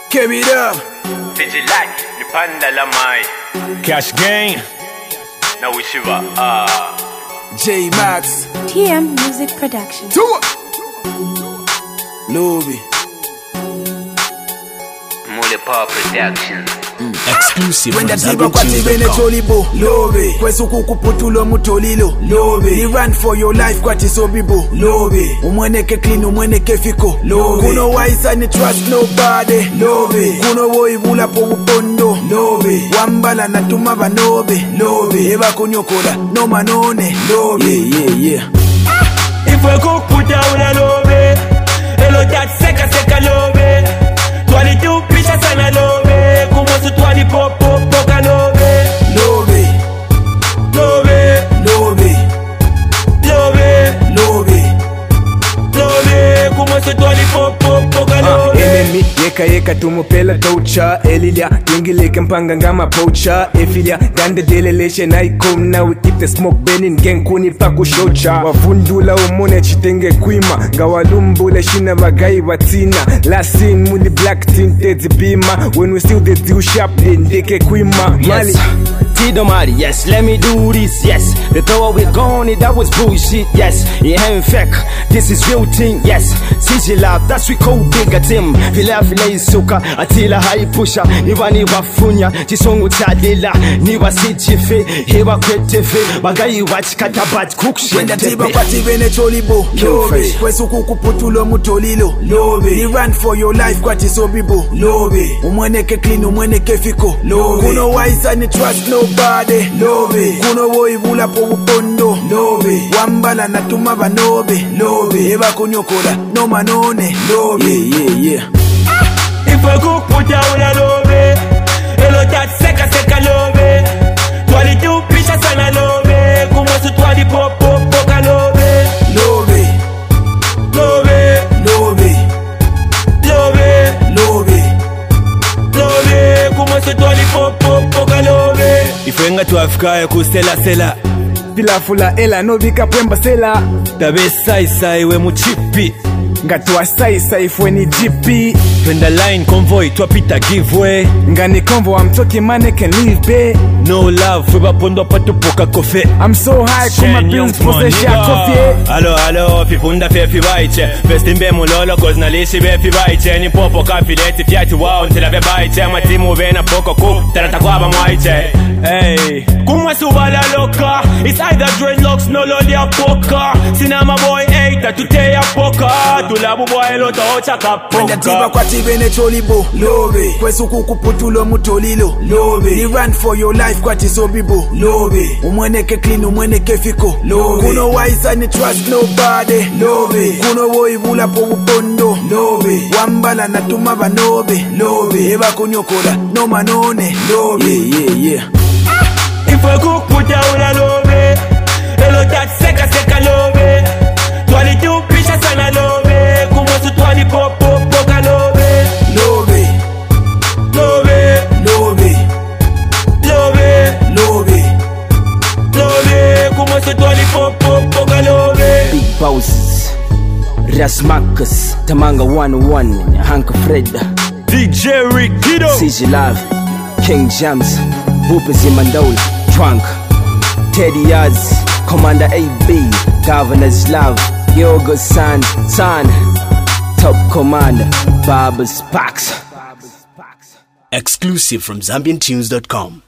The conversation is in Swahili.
Give it up. Vigilant, ni panda la mai. Cash Gang Na wishiwa J Max TM Music Production. Lobby Mule Power Production. exclusive When the from tiba kwa tibene cholibo Lobby Kwesu kukuputulo mutolilo Lobby Ni run for your life kwa tisobibo Lobby Umweneke clean umweneke fiko Lobby Kuno waisa ni trust nobody Lobby Kuno woibula po upondo Lobby Wambala na tumaba nobe Lobby Eba kunyokola no manone Lobby Yeah If we cook put down a lobby Hello that seka lobby 22 pictures and a lobby Como su 20 pop a lobby Lobby Como su 20 pop a lobby Enemy yeka tumupela toucha Elilia dingileke mpanga ngama pocha Efilia dande deleleshe na ikom na we keep the smoke burning gang kuni paku shocha Wafundula umone chitenge kuima Ngawalumbule shina bagai watina Last scene muli black tinted bima When we still the do sharp deke kuima Mali Tido Mari, yes, let me do this, yes. The thought we gone, that was bullshit, yes. It ain't fake, this is real thing, yes. CG Love, that's we call bigger team. Vila isuka, atila high pusher. Niwa wafunya, chisongu tadila. Niwa CGF, hewa kweteve. Bagayi watch katabat cook shit. When the tiba kwa tibene cholibo Lobby Kwesu kukuputulo mutolilo Lobby Ni run for your life kwa tisobibo Lobby Umweneke clean umweneke fiko Lobby Kuno waisa ni trust nobody Lobby Kuno woibula po upondo Lobby Wambala na tumaba nobe Lobby Eba kunyokola no manone Lobby Yeah If we cook put down a lobby Hello that seka lobby 22 pictures and a lobby Como su 20 pop a lobby Lobby Como su 20 pop a lobby Ifenga tu afikaye kusela Pilafula ela no bika pwemba sela Tabe sai we muchipi Ngatuwa sai fweni GP Twenda line convoy twapita giveaway Ngani convo I'm talking money can leave be No love we bapondo patupoka kofe I'm so high kuma bills posesha coffee Alo pipunda fefi baiche Vestimbe mulolo cause nalishi befi baiche Ni popo kafileti fiati wao ntila ve baiche Matimu vena poko ku tarata kwaba mwaiche Hey Kuma subala loka It's either dreadlocks no loli ya poka Sinama boy 8 atute ya poka Tulabu boy lota ocha When the tiba kapoka kwa tibene cholibo Lobby Kwesu kukuputulo mutolilo Lobby Ni run for your life kwa tisobibo Lobby Umweneke clean umweneke fiko Lobby Kuno waisa ni trust nobody Lobby Kuno woibula po upondo Lobby Wambala na tumaba nobe Lobby Eba kunyokola no manone Lobby Yeah If we cook put down a lobby Hello that seka lobby 22 pictures and a lobby Como su 20 pop a lobby Lobby Como su 20 pop a lobby Big Bosses, Rasmakas, Tamanga 101, Hank Fred, DJ Rikido CG Love, King Jams, Bupazi Mandola, Trunk, Teddy Az, Commander AB, Governor's Love, Yoga San, Top Commander, Baba Sparks. Exclusive from ZambianTunes.com.